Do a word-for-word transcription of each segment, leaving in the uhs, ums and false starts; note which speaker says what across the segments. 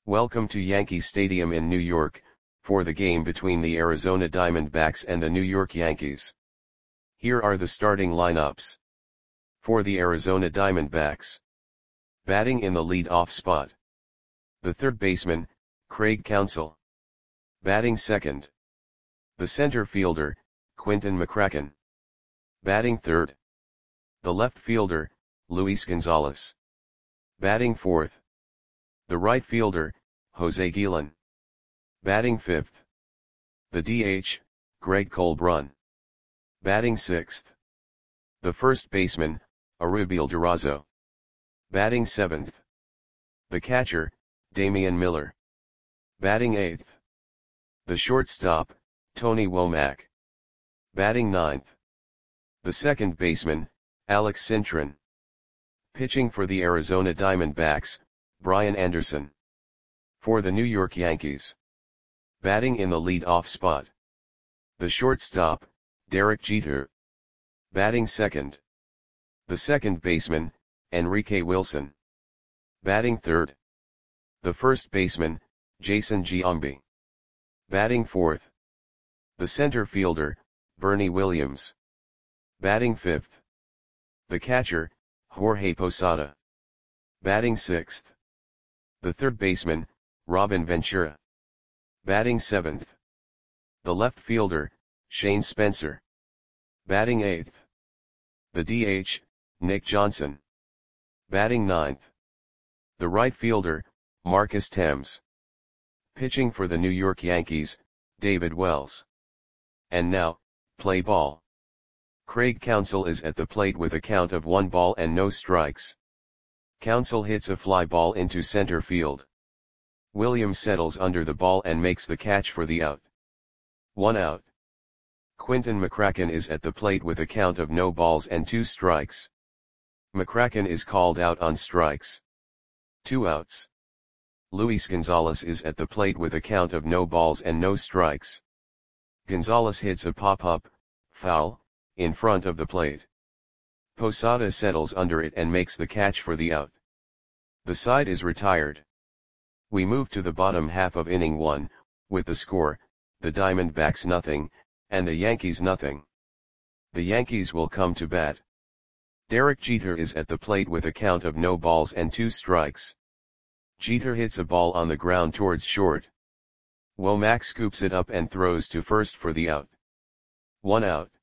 Speaker 1: Welcome to Yankee Stadium in New York, for the game between the Arizona Diamondbacks and the New York Yankees. Here are the starting lineups. For the Arizona Diamondbacks. Batting in the lead-off spot. The third baseman, Craig Counsell. Batting second. The center fielder, Quinton McCracken. Batting third. The left fielder, Luis Gonzalez. Batting fourth. The right fielder, Jose Guillen. Batting fifth. The D H, Greg Colbrun. Batting sixth. The first baseman, Arubiel Durazo. Batting seventh. The catcher, Damian Miller. Batting eighth. The shortstop, Tony Womack. Batting ninth. The second baseman, Alex Cintron. Pitching for the Arizona Diamondbacks, Brian Anderson. For the New York Yankees. Batting in the lead-off spot. The shortstop, Derek Jeter. Batting second. The second baseman, Enrique Wilson. Batting third. The first baseman, Jason Giambi. Batting fourth. The center fielder, Bernie Williams. Batting fifth. The catcher, Jorge Posada. Batting sixth. The third baseman, Robin Ventura. Batting seventh. The left fielder, Shane Spencer. Batting eighth. The D H, Nick Johnson. Batting ninth. The right fielder, Marcus Thames. Pitching for the New York Yankees, David Wells. And now, play ball. Craig Counsell is at the plate with a count of one ball and no strikes. Counsell hits a fly ball into center field. Williams settles under the ball and makes the catch for the out. One out. Quinton McCracken is at the plate with a count of no balls and two strikes. McCracken is called out on strikes. Two outs. Luis Gonzalez is at the plate with a count of no balls and no strikes. Gonzalez hits a pop-up, foul, in front of the plate. Posada settles under it and makes the catch for the out. The side is retired. We move to the bottom half of inning one, with the score, the Diamondbacks nothing, and the Yankees nothing. The Yankees will come to bat. Derek Jeter is at the plate with a count of no balls and two strikes. Jeter hits a ball on the ground towards short. Womack scoops it up and throws to first for the out. One out.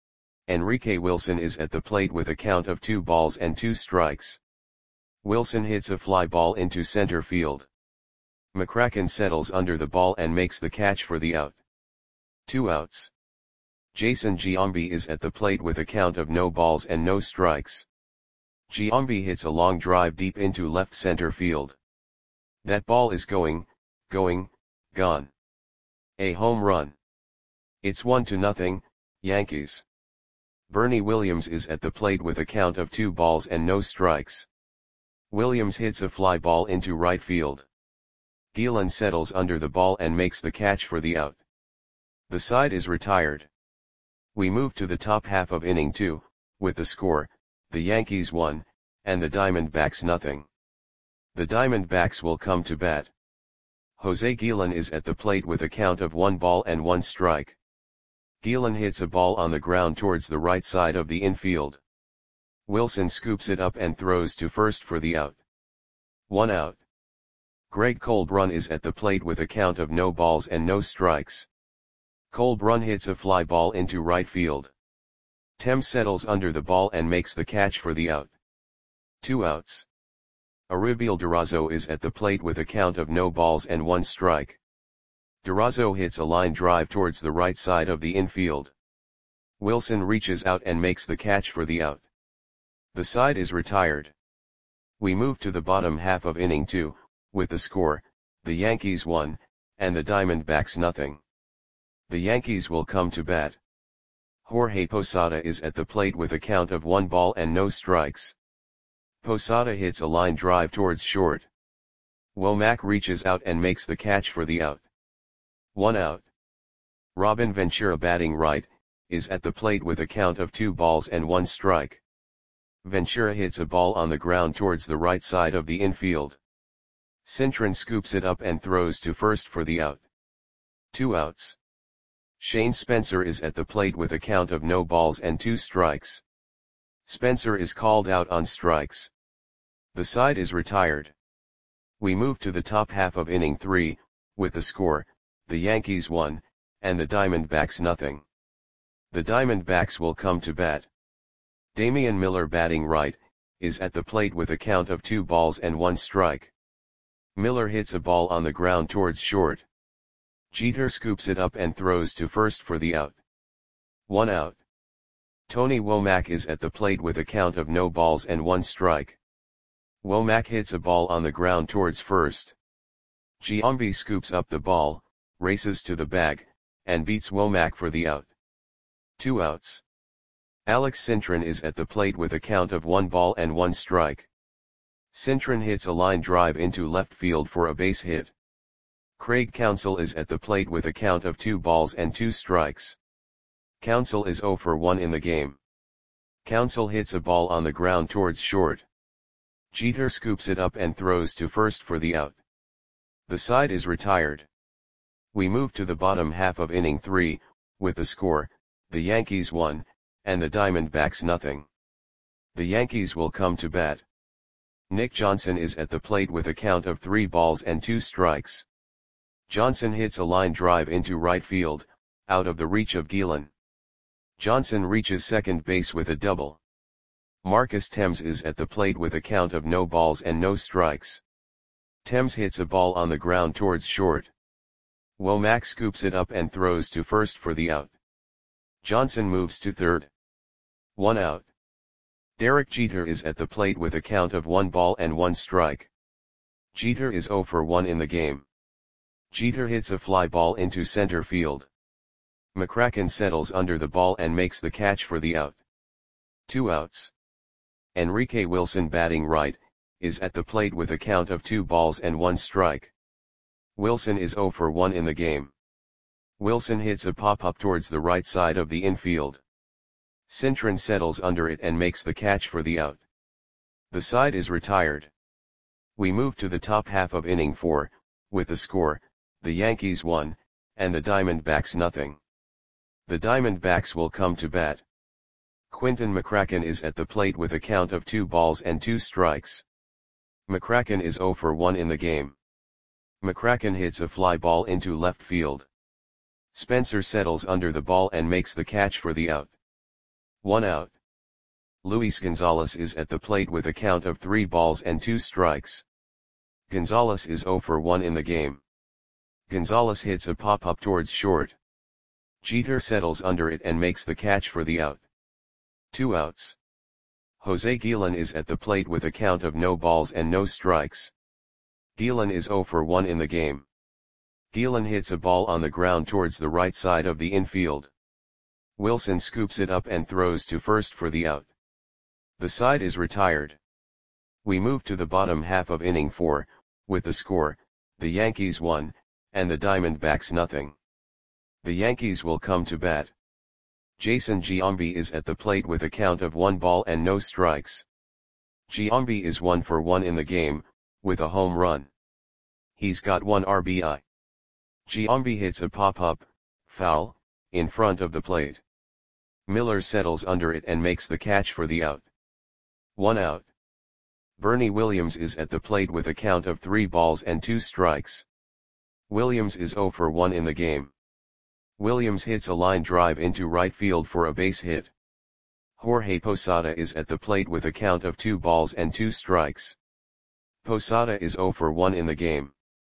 Speaker 1: Enrique Wilson is at the plate with a count of two balls and two strikes. Wilson hits a fly ball into center field. McCracken settles under the ball and makes the catch for the out. Two outs. Jason Giambi is at the plate with a count of no balls and no strikes. Giambi hits a long drive deep into left center field. That ball is going, going, gone. A home run. It's one to nothing, Yankees. Bernie Williams is at the plate with a count of two balls and no strikes. Williams hits a fly ball into right field. Guillen settles under the ball and makes the catch for the out. The side is retired. We move to the top half of inning two, with the score, the Yankees one, and the Diamondbacks nothing. The Diamondbacks will come to bat. Jose Guillen is at the plate with a count of one ball and one strike. Guillen hits a ball on the ground towards the right side of the infield. Wilson scoops it up and throws to first for the out. One out. Greg Colbrun is at the plate with a count of no balls and no strikes. Colbrun hits a fly ball into right field. Thames settles under the ball and makes the catch for the out. Two outs. Arubiel Durazo is at the plate with a count of no balls and one strike. Durazo hits a line drive towards the right side of the infield. Wilson reaches out and makes the catch for the out. The side is retired. We move to the bottom half of inning two, with the score, the Yankees one, and the Diamondbacks nothing. The Yankees will come to bat. Jorge Posada is at the plate with a count of one ball and no strikes. Posada hits a line drive towards short. Womack reaches out and makes the catch for the out. One out. Robin Ventura, batting right, is at the plate with a count of two balls and one strike. Ventura hits a ball on the ground towards the right side of the infield. Cintron scoops it up and throws to first for the out. Two outs. Shane Spencer is at the plate with a count of no balls and two strikes. Spencer is called out on strikes. The side is retired. We move to the top half of inning three, with the score, the Yankees one, and the Diamondbacks nothing. The Diamondbacks will come to bat. Damian Miller, batting right, is at the plate with a count of two balls and one strike. Miller hits a ball on the ground towards short. Jeter scoops it up and throws to first for the out. One out. Tony Womack is at the plate with a count of no balls and one strike. Womack hits a ball on the ground towards first. Giambi scoops up the ball, races to the bag, and beats Womack for the out. Two outs. Alex Cintron is at the plate with a count of one ball and one strike. Cintron hits a line drive into left field for a base hit. Craig Counsell is at the plate with a count of two balls and two strikes. Counsell is oh for one in the game. Counsell hits a ball on the ground towards short. Jeter scoops it up and throws to first for the out. The side is retired. We move to the bottom half of inning three, with the score, the Yankees one, and the Diamondbacks nothing. The Yankees will come to bat. Nick Johnson is at the plate with a count of three balls and two strikes. Johnson hits a line drive into right field, out of the reach of Gielan. Johnson reaches second base with a double. Marcus Thames is at the plate with a count of no balls and no strikes. Thames hits a ball on the ground towards short. Womack scoops it up and throws to first for the out. Johnson moves to third. One out. Derek Jeter is at the plate with a count of one ball and one strike. Jeter is oh for one in the game. Jeter hits a fly ball into center field. McCracken settles under the ball and makes the catch for the out. Two outs. Enrique Wilson, batting right, is at the plate with a count of two balls and one strike. Wilson is oh for one in the game. Wilson hits a pop-up towards the right side of the infield. Cintron settles under it and makes the catch for the out. The side is retired. We move to the top half of inning four, with the score, the Yankees one, and the Diamondbacks nothing. The Diamondbacks will come to bat. Quinton McCracken is at the plate with a count of two balls and two strikes. McCracken is oh for one in the game. McCracken hits a fly ball into left field. Spencer settles under the ball and makes the catch for the out. One out. Luis Gonzalez is at the plate with a count of three balls and two strikes. Gonzalez is oh for one in the game. Gonzalez hits a pop-up towards short. Jeter settles under it and makes the catch for the out. Two outs. Jose Gielan is at the plate with a count of no balls and no strikes. Gielan is oh for one in the game. Gielan hits a ball on the ground towards the right side of the infield. Wilson scoops it up and throws to first for the out. The side is retired. We move to the bottom half of inning four, with the score, the Yankees one, and the Diamondbacks nothing. The Yankees will come to bat. Jason Giambi is at the plate with a count of one ball and no strikes. Giambi is one for one in the game, with a home run. He's got one R B I. Giambi hits a pop-up, foul, in front of the plate. Miller settles under it and makes the catch for the out. One out. Bernie Williams is at the plate with a count of three balls and two strikes. Williams is oh for one in the game. Williams hits a line drive into right field for a base hit. Jorge Posada is at the plate with a count of two balls and two strikes. Posada is oh for one in the game.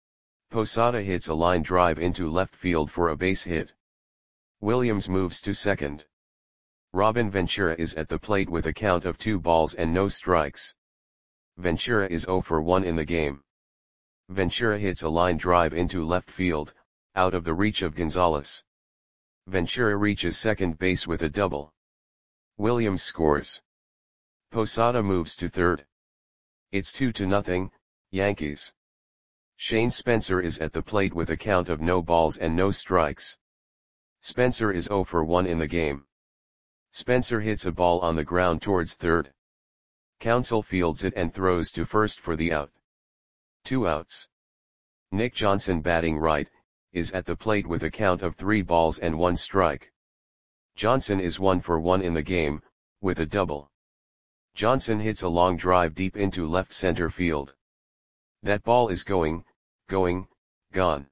Speaker 1: Posada hits a line drive into left field for a base hit. Williams moves to second. Robin Ventura is at the plate with a count of two balls and no strikes. Ventura is oh for one in the game. Ventura hits a line drive into left field, out of the reach of Gonzalez. Ventura reaches second base with a double. Williams scores. Posada moves to third. It's two to nothing, Yankees. Shane Spencer is at the plate with a count of no balls and no strikes. Spencer is oh for one in the game. Spencer hits a ball on the ground towards third. Counsell fields it and throws to first for the out. Two outs. Nick Johnson batting right, is at the plate with a count of three balls and one strike. Johnson is one for one in the game, with a double. Johnson hits a long drive deep into left center field. That ball is going, going, gone.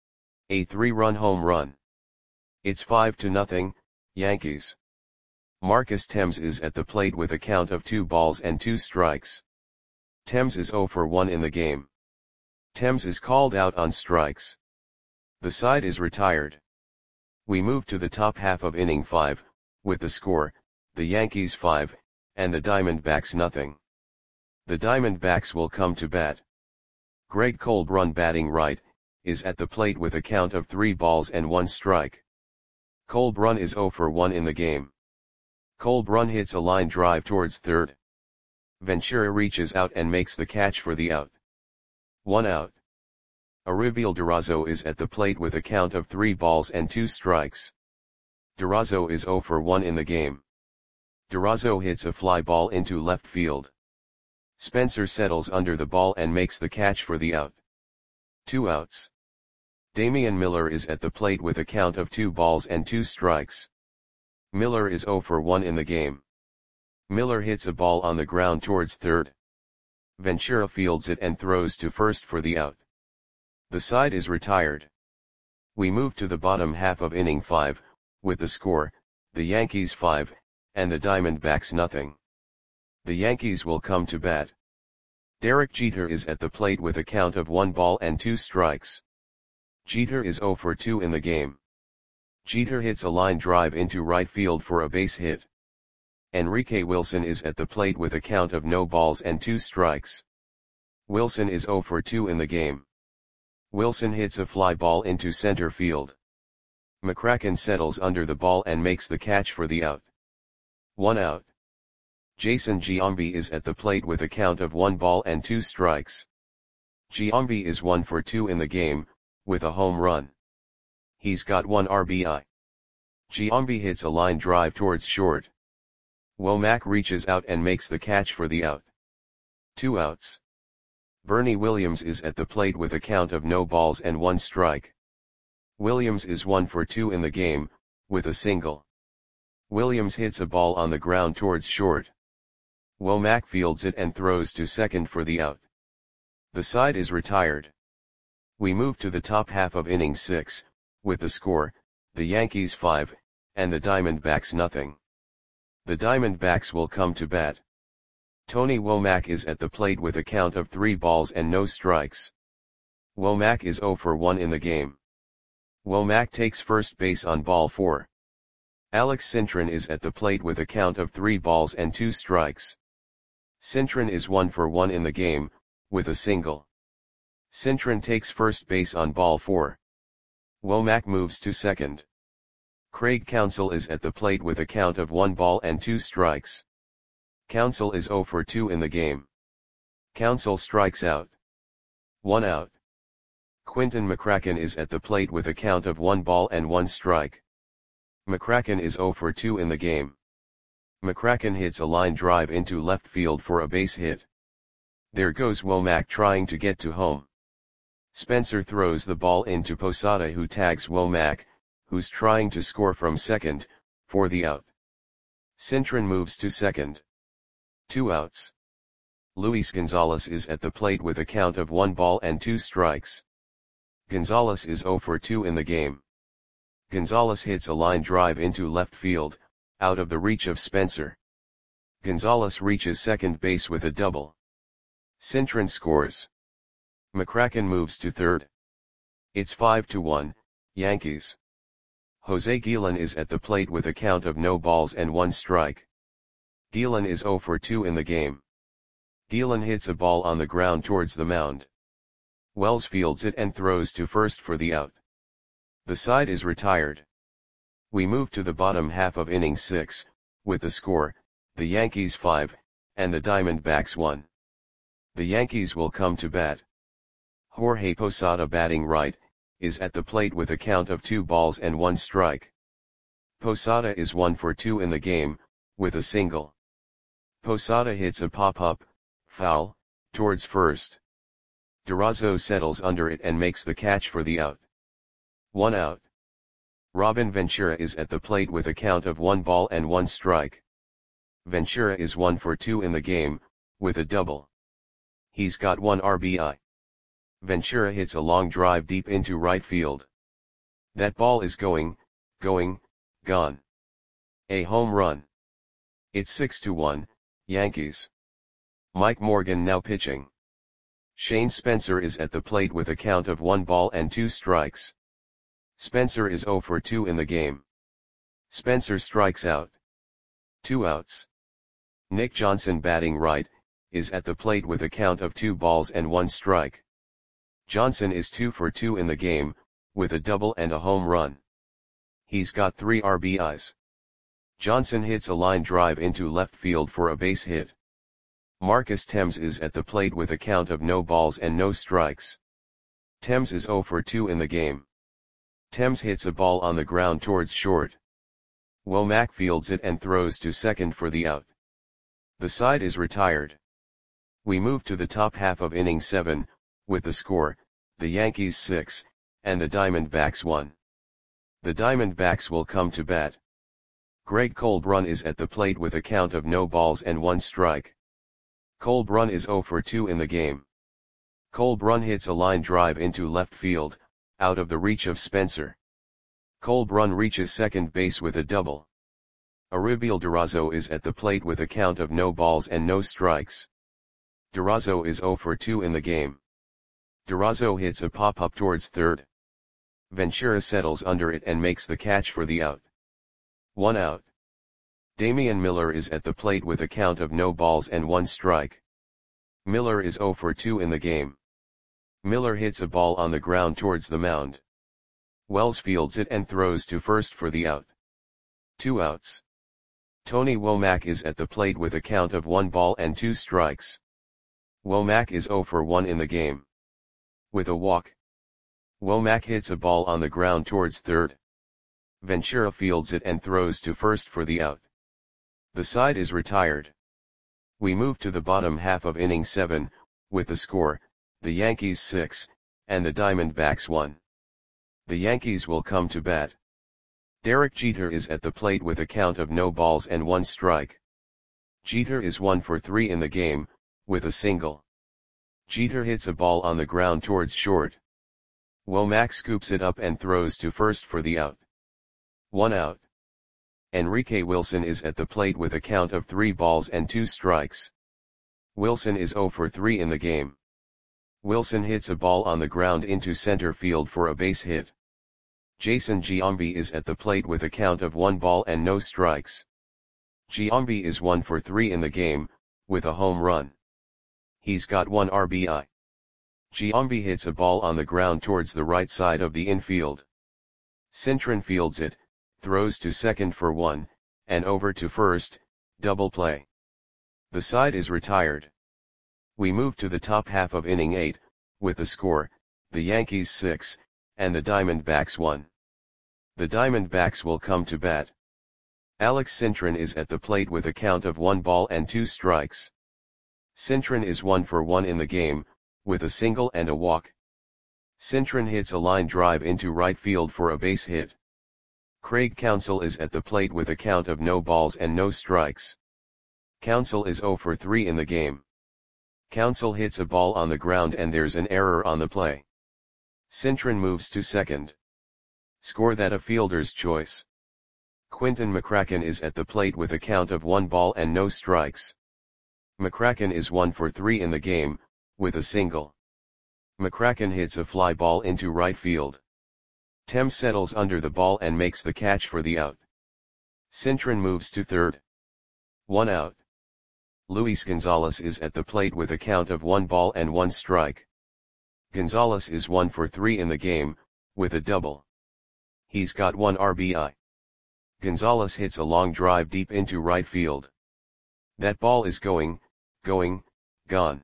Speaker 1: A three-run home run. It's five to nothing, Yankees. Marcus Thames is at the plate with a count of two balls and two strikes. Thames is zero for one in the game. Thames is called out on strikes. The side is retired. We move to the top half of inning five, with the score, the Yankees five, and the Diamondbacks nothing. The Diamondbacks will come to bat. Greg Colbrun batting right, is at the plate with a count of three balls and one strike. Colbrun is zero for one in the game. Colbrun hits a line drive towards third. Ventura reaches out and makes the catch for the out. One out. Aribiel Durazo is at the plate with a count of three balls and two strikes. Durazo is zero for one in the game. Durazo hits a fly ball into left field. Spencer settles under the ball and makes the catch for the out. Two outs. Damian Miller is at the plate with a count of two balls and two strikes. Miller is zero for one in the game. Miller hits a ball on the ground towards third. Ventura fields it and throws to first for the out. The side is retired. We move to the bottom half of inning five, with the score, the Yankees five, and the Diamondbacks nothing. The Yankees will come to bat. Derek Jeter is at the plate with a count of one ball and two strikes. Jeter is zero for two in the game. Jeter hits a line drive into right field for a base hit. Enrique Wilson is at the plate with a count of no balls and two strikes. Wilson is zero for two in the game. Wilson hits a fly ball into center field. McCracken settles under the ball and makes the catch for the out. One out. Jason Giambi is at the plate with a count of one ball and two strikes. Giambi is one for two in the game, with a home run. He's got one R B I. Giambi hits a line drive towards short. Womack reaches out and makes the catch for the out. Two outs. Bernie Williams is at the plate with a count of no balls and one strike. Williams is one for two in the game, with a single. Williams hits a ball on the ground towards short. Womack fields it and throws to second for the out. The side is retired. We move to the top half of inning six, with the score, the Yankees five, and the Diamondbacks nothing. The Diamondbacks will come to bat. Tony Womack is at the plate with a count of three balls and no strikes. Womack is zero for one in the game. Womack takes first base on ball four. Alex Cintron is at the plate with a count of three balls and two strikes. Cintron is one for one in the game, with a single. Cintron takes first base on ball four. Womack moves to second. Craig Counsell is at the plate with a count of one ball and two strikes. Counsell is zero for two in the game. Counsell strikes out. One out. Quinton McCracken is at the plate with a count of one ball and one strike. McCracken is zero for two in the game. McCracken hits a line drive into left field for a base hit. There goes Womack trying to get to home. Spencer throws the ball into Posada, who tags Womack, who's trying to score from second, for the out. Cintron moves to second. Two outs. Luis Gonzalez is at the plate with a count of one ball and two strikes. Gonzalez is zero for two in the game. Gonzalez hits a line drive into left field, out of the reach of Spencer. Gonzalez reaches second base with a double. Cintron scores. McCracken moves to third. It's five to one, Yankees. Jose Guillen is at the plate with a count of no balls and one strike. Guillen is zero for two in the game. Guillen hits a ball on the ground towards the mound. Wells fields it and throws to first for the out. The side is retired. We move to the bottom half of inning six, with the score, the Yankees five, and the Diamondbacks one. The Yankees will come to bat. Jorge Posada batting right, is at the plate with a count of two balls and one strike. Posada is one for two in the game, with a single. Posada hits a pop-up, foul, towards first. Durazo settles under it and makes the catch for the out. One out. Robin Ventura is at the plate with a count of one ball and one strike. Ventura is one for two in the game, with a double. He's got one R B I. Ventura hits a long drive deep into right field. That ball is going, going, gone. A home run. It's six to one, Yankees. Mike Morgan now pitching. Shane Spencer is at the plate with a count of one ball and two strikes. Spencer is zero for two in the game. Spencer strikes out. Two outs. Nick Johnson batting right, is at the plate with a count of two balls and one strike. Johnson is two for two in the game, with a double and a home run. He's got three R B Is. Johnson hits a line drive into left field for a base hit. Marcus Thames is at the plate with a count of no balls and no strikes. Thames is zero for two in the game. Thames hits a ball on the ground towards short. Womack fields it and throws to second for the out. The side is retired. We move to the top half of inning seven, with the score, the Yankees six, and the Diamondbacks one. The Diamondbacks will come to bat. Greg Colbrun is at the plate with a count of no balls and one strike. Colbrun is zero for two in the game. Colbrun hits a line drive into left field, out of the reach of Spencer. Colbrun reaches second base with a double. Aribiel Durazo is at the plate with a count of no balls and no strikes. Durazo is zero for two in the game. Durazo hits a pop-up towards third. Ventura settles under it and makes the catch for the out. One out. Damian Miller is at the plate with a count of no balls and one strike. Miller is zero for two in the game. Miller hits a ball on the ground towards the mound. Wells fields it and throws to first for the out. Two outs. Tony Womack is at the plate with a count of one ball and two strikes. Womack is zero for one in the game. With a walk. Womack hits a ball on the ground towards third. Ventura fields it and throws to first for the out. The side is retired. We move to the bottom half of inning seven, with the score, the Yankees six, and the Diamondbacks one. The Yankees will come to bat. Derek Jeter is at the plate with a count of no balls and one strike. Jeter is one for three in the game, with a single. Jeter hits a ball on the ground towards short. Womack scoops it up and throws to first for the out. One out. Enrique Wilson is at the plate with a count of three balls and two strikes. Wilson is zero for three in the game. Wilson hits a ball on the ground into center field for a base hit. Jason Giambi is at the plate with a count of one ball and no strikes. Giambi is one for three in the game, with a home run. He's got one R B I. Giambi hits a ball on the ground towards the right side of the infield. Cintron fields it, throws to second for one, and over to first, double play. The side is retired. We move to the top half of inning eight, with the score, the Yankees six, and the Diamondbacks one. The Diamondbacks will come to bat. Alex Cintron is at the plate with a count of one ball and two strikes. Cintron is one for one in the game, with a single and a walk. Cintron hits a line drive into right field for a base hit. Craig Counsell is at the plate with a count of no balls and no strikes. Counsell is zero for three in the game. Counsell hits a ball on the ground and there's an error on the play. Cintron moves to second. Score that a fielder's choice. Quinton McCracken is at the plate with a count of one ball and no strikes. McCracken is one for three in the game, with a single. McCracken hits a fly ball into right field. Thames settles under the ball and makes the catch for the out. Cintron moves to third. One out. Luis Gonzalez is at the plate with a count of one ball and one strike. Gonzalez is one for three in the game, with a double. He's got one R B I. Gonzalez hits a long drive deep into right field. That ball is going, going, gone.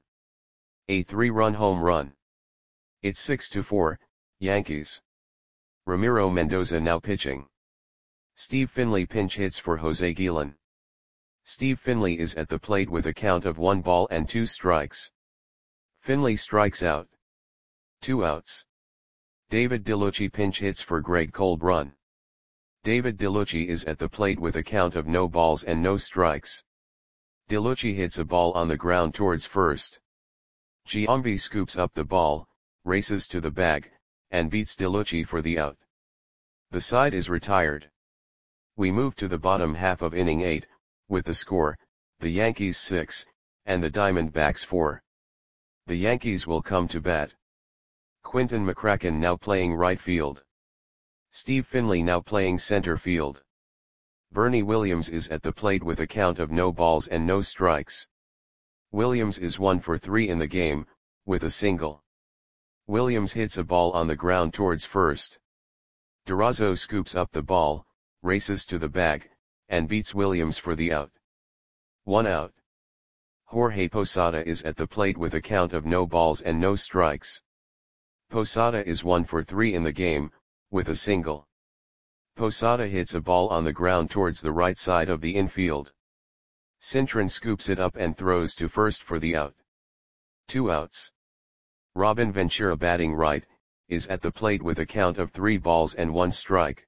Speaker 1: A three-run home run. It's six to four, Yankees. Ramiro Mendoza now pitching. Steve Finley pinch hits for Jose Guillen. Steve Finley is at the plate with a count of one ball and two strikes. Finley strikes out. Two outs. David DeLucci pinch hits for Greg Kolb run. David DeLucci is at the plate with a count of no balls and no strikes. DeLucci hits a ball on the ground towards first. Giambi scoops up the ball, races to the bag, and beats DeLucci for the out. The side is retired. We move to the bottom half of inning eight, with the score, the Yankees six, and the Diamondbacks four. The Yankees will come to bat. Quinton McCracken now playing right field. Steve Finley now playing center field. Bernie Williams is at the plate with a count of no balls and no strikes. Williams is one for three in the game, with a single. Williams hits a ball on the ground towards first. Durazo scoops up the ball, races to the bag, and beats Williams for the out. One out. Jorge Posada is at the plate with a count of no balls and no strikes. Posada is one for three in the game, with a single. Posada hits a ball on the ground towards the right side of the infield. Cintron scoops it up and throws to first for the out. Two outs. Robin Ventura batting right, is at the plate with a count of three balls and one strike.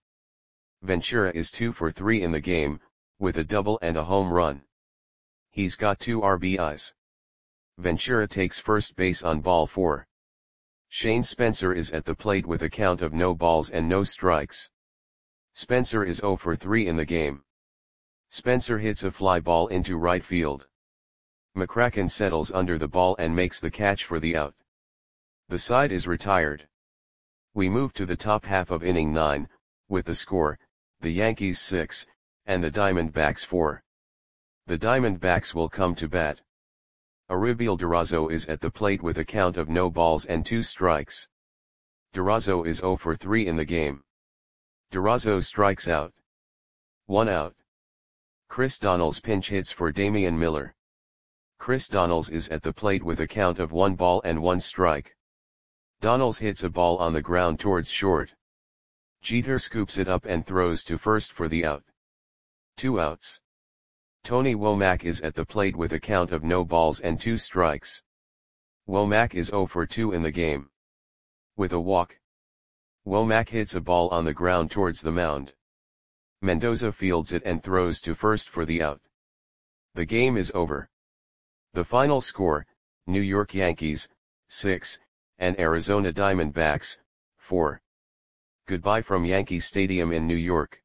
Speaker 1: Ventura is two for three in the game, with a double and a home run. He's got two R B Is. Ventura takes first base on ball four. Shane Spencer is at the plate with a count of no balls and no strikes. Spencer is zero for three in the game. Spencer hits a fly ball into right field. McCracken settles under the ball and makes the catch for the out. The side is retired. We move to the top half of inning nine, with the score, the Yankees six, and the Diamondbacks four. The Diamondbacks will come to bat. Arubiel Durazo is at the plate with a count of no balls and two strikes. Durazo is zero for three in the game. Durazo strikes out. One out. Chris Donnells pinch hits for Damian Miller. Chris Donnells is at the plate with a count of one ball and one strike. Donnells hits a ball on the ground towards short. Jeter scoops it up and throws to first for the out. Two outs. Tony Womack is at the plate with a count of no balls and two strikes. Womack is zero for two in the game. With a walk. Womack hits a ball on the ground towards the mound. Mendoza fields it and throws to first for the out. The game is over. The final score, New York Yankees, six, and Arizona Diamondbacks, four. Goodbye from Yankee Stadium in New York.